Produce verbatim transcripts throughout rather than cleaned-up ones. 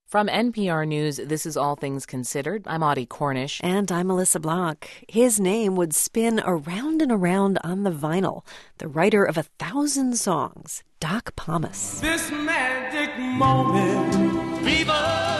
From N P R News, this is All Things Considered. I'm Audie Cornish. And I'm Melissa Block. His name would spin around and around on the vinyl. The writer of a thousand songs, Doc Pomus. This magic moment, Viva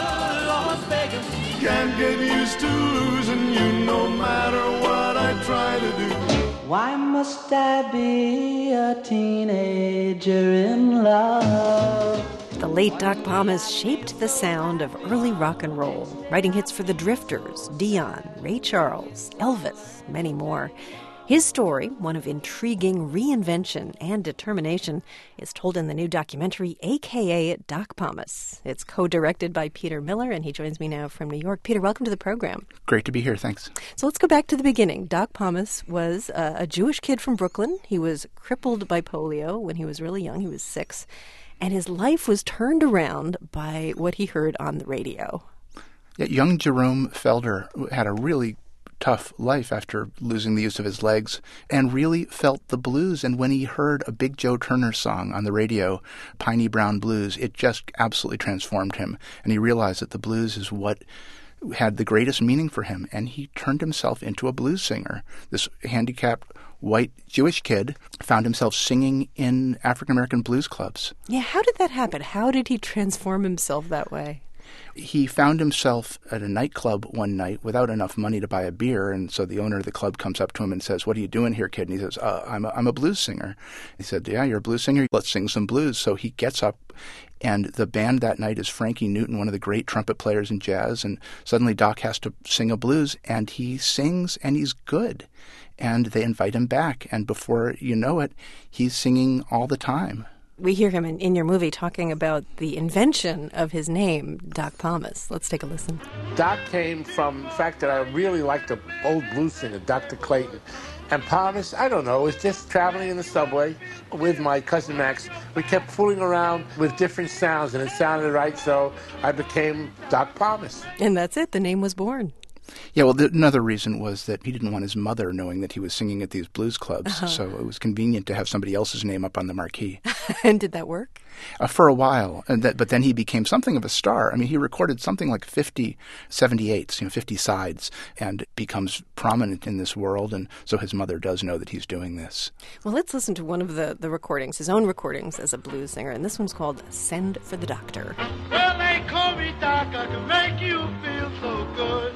Las Vegas. Can't get used to losing you no matter what I try to do. Why must I be a teenager in love? The late Doc Pomus shaped the sound of early rock and roll, writing hits for the Drifters, Dion, Ray Charles, Elvis, many more. His story, one of intriguing reinvention and determination, is told in the new documentary, A K A Doc Pomus. It's co-directed by Peter Miller, and he joins me now from New York. Peter, welcome to the program. Great to be here, thanks. So let's go back to the beginning. Doc Pomus was uh, a Jewish kid from Brooklyn. He was crippled by polio when he was really young. He was six. And his life was turned around by what he heard on the radio. Yeah, young Jerome Felder had a really tough life after losing the use of his legs and really felt the blues. And when he heard a Big Joe Turner song on the radio, Piney Brown Blues, it just absolutely transformed him. And he realized that the blues is what had the greatest meaning for him. And he turned himself into a blues singer. This handicapped white Jewish kid found himself singing in African-American blues clubs. Yeah, how did that happen? How did he transform himself that way? He found himself at a nightclub one night without enough money to buy a beer, and so the owner of the club comes up to him and says, "What are you doing here, kid?" And he says, uh, I'm, a, I'm a blues singer. He said, "Yeah, you're a blues singer? Let's sing some blues." So he gets up, and the band that night is Frankie Newton, one of the great trumpet players in jazz, and suddenly Doc has to sing a blues, and he sings, and he's good. And they invite him back, and before you know it, he's singing all the time. We hear him in, in your movie talking about the invention of his name, Doc Pomus. Let's take a listen. Doc came from the fact that I really liked the old blues singer, Doctor Clayton. And Pomus, I don't know, it was just traveling in the subway with my cousin Max. We kept fooling around with different sounds, and it sounded right, so I became Doc Pomus. And that's it. The name was born. Yeah, well, the, another reason was that he didn't want his mother knowing that he was singing at these blues clubs, uh-huh. So it was convenient to have somebody else's name up on the marquee. And did that work? Uh, for a while, and that, but then he became something of a star. I mean, he recorded something like fifty seventy-eights, you know, fifty sides, and becomes prominent in this world, and so his mother does know that he's doing this. Well, let's listen to one of the, the recordings, his own recordings as a blues singer, and this one's called Send for the Doctor. Well, they call me Doc, I can make you feel so good.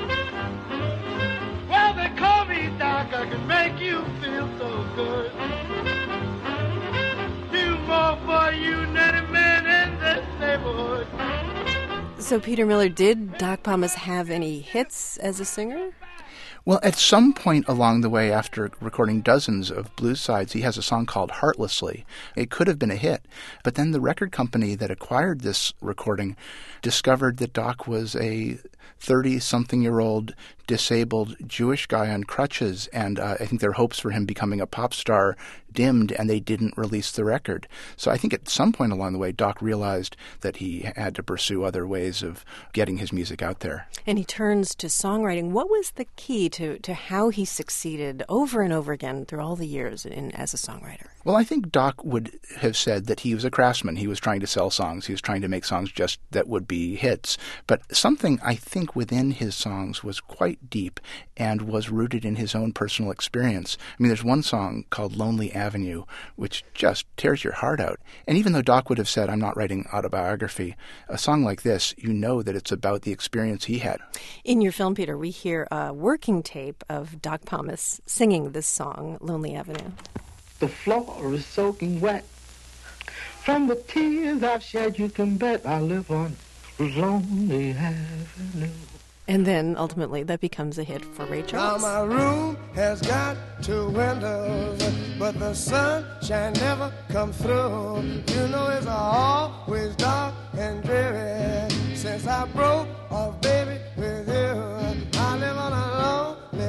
Well, they call me Doc, I can make you feel so good. Do more for you than any man in this neighborhood. So, Peter Miller, did Doc Pomus have any hits as a singer? Well, at some point along the way, after recording dozens of blues sides, he has a song called Heartlessly. It could have been a hit, but then the record company that acquired this recording discovered that Doc was a thirty-something-year-old disabled Jewish guy on crutches, and uh, I think their hopes for him becoming a pop star dimmed, and they didn't release the record. So I think at some point along the way, Doc realized that he had to pursue other ways of getting his music out there. And he turns to songwriting. What was the key to, to how he succeeded over and over again through all the years in, as a songwriter? Well, I think Doc would have said that he was a craftsman. He was trying to sell songs. He was trying to make songs just that would be hits. But something I think within his songs was quite deep and was rooted in his own personal experience. I mean, there's one song called Lonely Avenue, which just tears your heart out. And even though Doc would have said, I'm not writing autobiography, a song like this, you know that it's about the experience he had. In your film, Peter, we hear a working tape of Doc Pomus singing this song, Lonely Avenue. The floor is soaking wet. From the tears I've shed, you can bet I live on Lonely Avenue. And then, ultimately, that becomes a hit for Ray Charles. Now my room has got two windows, but the sunshine never come through. You know it's always dark and dreary. Since I broke off, baby, with you, I live on a lonely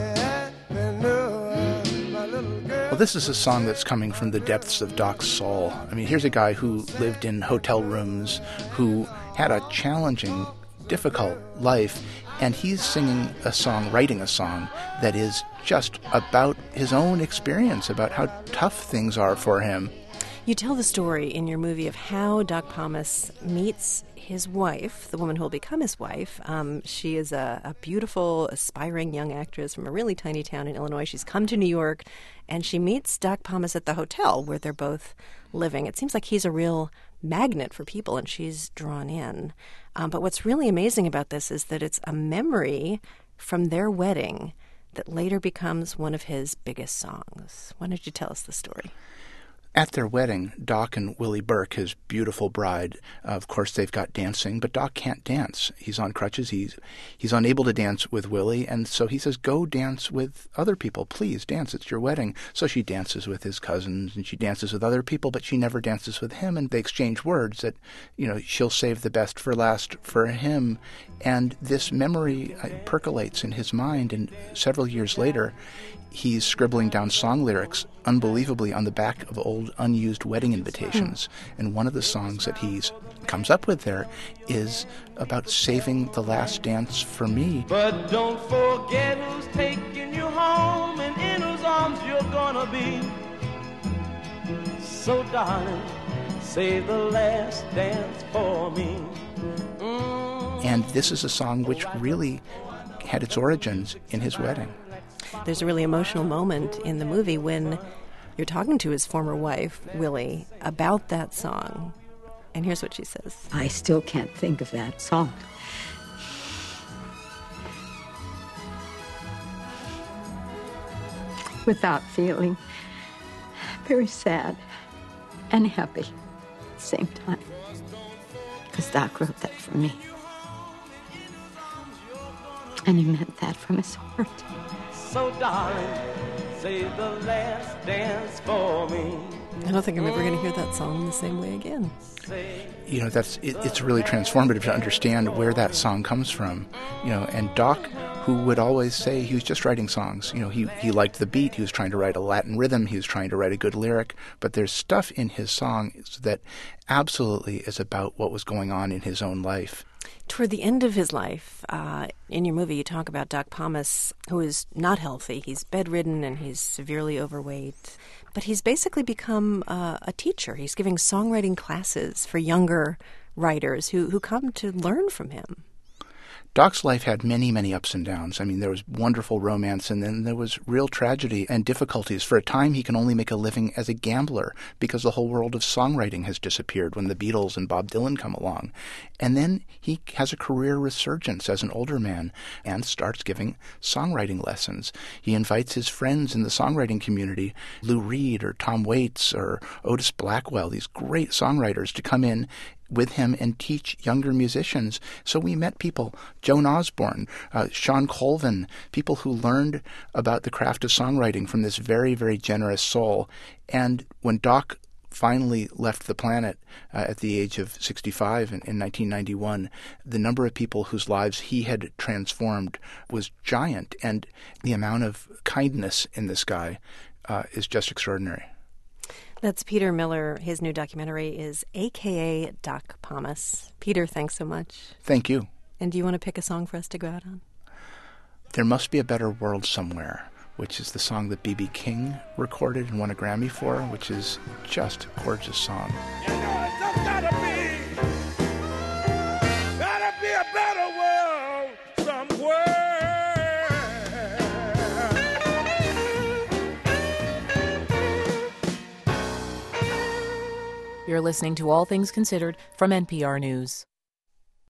avenue. My little girl. Well, this is a song that's coming from the depths of Doc's soul. I mean, here's a guy who lived in hotel rooms, who had a challenging, difficult life, and he's singing a song, writing a song that is just about his own experience, about how tough things are for him. You tell the story in your movie of how Doc Pomus meets his wife, the woman who will become his wife. Um, she is a, a beautiful, aspiring young actress from a really tiny town in Illinois. She's come to New York, and she meets Doc Pomus at the hotel where they're both living. It seems like he's a real magnet for people, and she's drawn in. Um, but what's really amazing about this is that it's a memory from their wedding that later becomes one of his biggest songs. Why don't you tell us the story? At their wedding, Doc and Willie Burke, his beautiful bride, uh, of course they've got dancing, but Doc can't dance. He's on crutches. He's he's unable to dance with Willie, and so he says, go dance with other people. Please dance. It's your wedding. So she dances with his cousins, and she dances with other people, but she never dances with him, and they exchange words that, you know, she'll save the best for last for him. And this memory uh, percolates in his mind, and several years later, he's scribbling down song lyrics, unbelievably, on the back of old unused wedding invitations. And one of the songs that he comes up with there is about saving the last dance for me. But don't forget who's taking you home and in whose arms you're gonna be. So darling, save the last dance for me. Mm. And this is a song which really had its origins in his wedding. There's a really emotional moment in the movie when you're talking to his former wife, Willie, about that song. And here's what she says. I still can't think of that song. Without feeling very sad and happy at the same time. Because Doc wrote that for me. And he meant that from his heart. So darling, save the last dance for me. I don't think I'm ever going to hear that song in the same way again. You know, that's it, it's really transformative to understand where that song comes from. You know, and Doc, who would always say he was just writing songs. You know, he, he liked the beat. He was trying to write a Latin rhythm. He was trying to write a good lyric. But there's stuff in his songs that absolutely is about what was going on in his own life. Toward the end of his life, uh, in your movie, you talk about Doc Pomus, who is not healthy. He's bedridden and he's severely overweight. But he's basically become uh, a teacher. He's giving songwriting classes for younger writers who, who come to learn from him. Doc's life had many, many ups and downs. I mean, there was wonderful romance, and then there was real tragedy and difficulties. For a time, he can only make a living as a gambler because the whole world of songwriting has disappeared when the Beatles and Bob Dylan come along. And then he has a career resurgence as an older man and starts giving songwriting lessons. He invites his friends in the songwriting community, Lou Reed or Tom Waits or Otis Blackwell, these great songwriters, to come in with him and teach younger musicians. So we met people, Joan Osborne, uh, Sean Colvin, people who learned about the craft of songwriting from this very, very generous soul. And when Doc finally left the planet uh, at the age of sixty-five in, in nineteen ninety-one, the number of people whose lives he had transformed was giant. And the amount of kindness in this guy uh, is just extraordinary. That's Peter Miller. His new documentary is A K A Doc Pomus. Peter, thanks so much. Thank you. And do you want to pick a song for us to go out on? There Must Be a Better World Somewhere, which is the song that B B King recorded and won a Grammy for, which is just a gorgeous song. You know, it's just gotta be, gotta be a better world somewhere. You're listening to All Things Considered from N P R News.